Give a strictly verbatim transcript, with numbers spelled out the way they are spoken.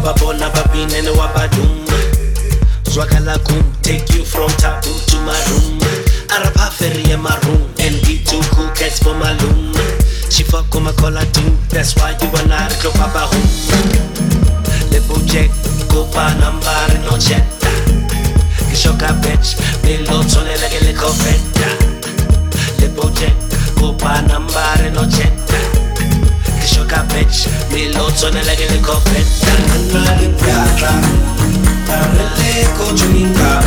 wababona babinene wabadum zwakala kum take you from taboo to my room arapa ferry my room and be too cool cats for my loom she fuck on my collar too that's why you are not a papa home le project go pa number no chetta kishoka bitch bilo tone like le cofetta le project go pa number no chetta kishoka bitch bilo tone like le cofetta Nana de piatra Tarele ko chuninga